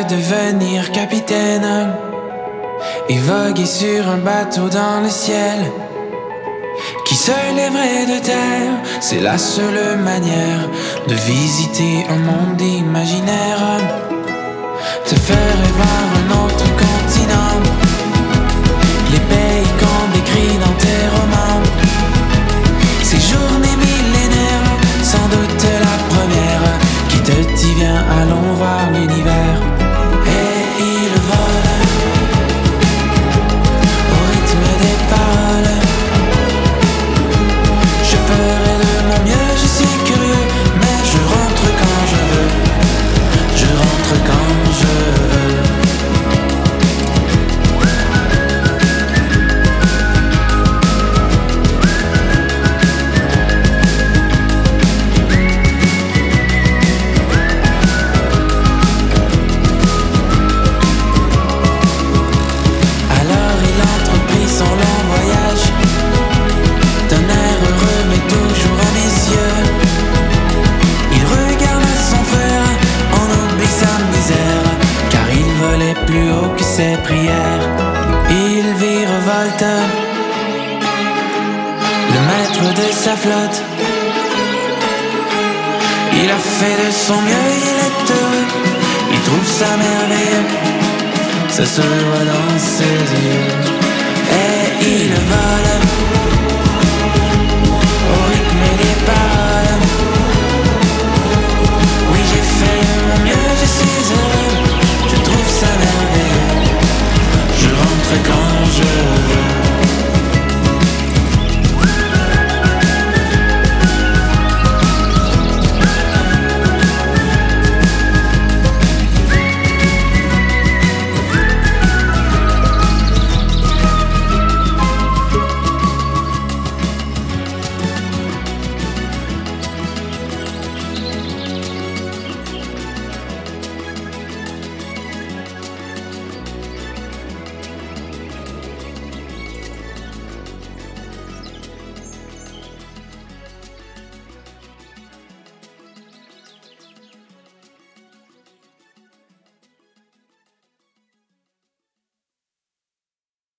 de devenir capitaine et voguer sur un bateau dans le ciel qui se lèverait de terre. C'est la seule manière de visiter un monde imaginaire, te faire voir un autre continent, les pays qu'on décrit dans tes romans. Ces journées millénaires, sans doute la première qui te dit viens allons voir l'univers. Et il vole au rythme des paroles. Je ferai de mon mieux, je suis curieux, mais je rentre quand je veux. Je rentre quand je veux. Alors il entreprit son long voyage, d'un air heureux mais toujours ambitieux. Il regarda son frère, en oublie sa misère, car il volait plus haut que ses prières. Il virevolte, le maître de sa flotte. Il a fait de son mieux, il est heureux, il trouve sa merveille, ça se voit dans ses yeux. Et il vole au rythme des paroles. Oui, j'ai fait de mon mieux, je suis heureux, je trouve ça merveilleux. Je rentre quand je veux.